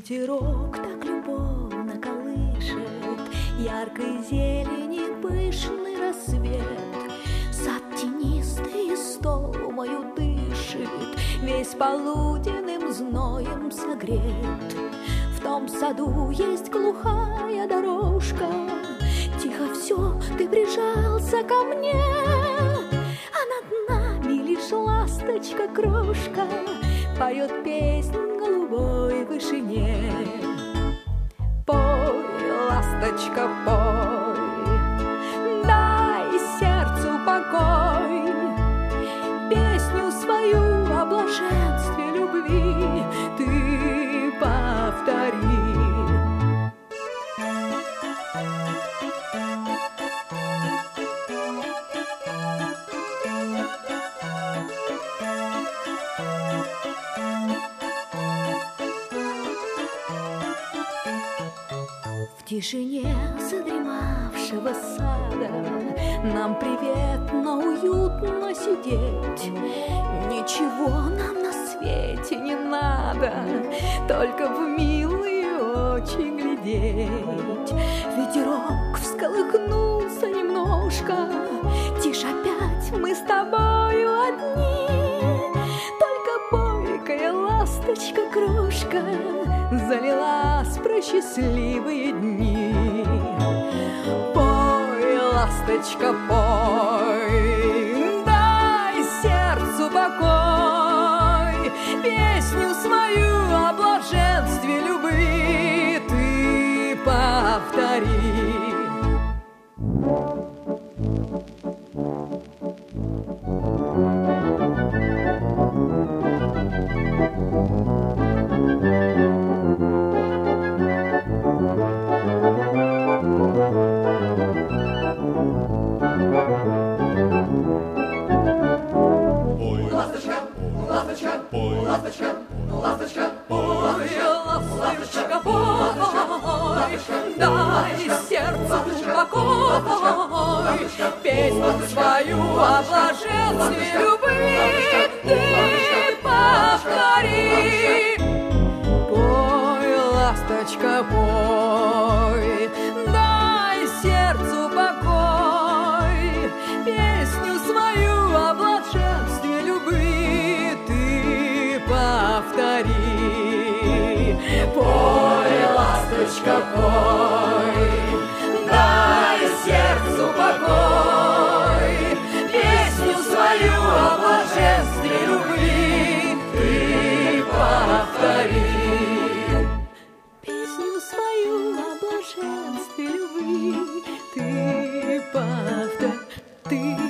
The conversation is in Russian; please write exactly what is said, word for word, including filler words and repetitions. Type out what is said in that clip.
Ветерок так любовно колышет яркой зелени пышный рассвет. Сад тенистый и стол мою дышит, весь полуденным зноем согрет. В том саду есть глухая дорожка, тихо все, ты прижался ко мне, а над нами лишь ласточка-крошка поет песнь в голубой вышине. Пой, ласточка, пой, дай сердцу покой, песню свою о блаженстве любви ты повтори. В тишине задремавшего сада нам приветно, уютно сидеть. Ничего нам на свете не надо, только в милые очи глядеть. Ветерок всколыхнулся немножко, тише опять мы с тобою одни. Только бойкая ласточка-крошка залилась про счастливые дни. Пой, ласточка, пой, дай сердцу покой, песню свою о блаженстве любви ты повтори. Ласточка, ласточка, пой, ласточка, пой, дай сердцу покой, песню свою о блаженстве любви ты повтори. Пой, ласточка, пой, дай сердцу покой, песню свою о блаженстве любви ты повтори. Пой, ласточка, пой, дай сердцу покой, песню свою о блаженстве любви ты повтори. Песню свою о блаженстве любви ты повтори.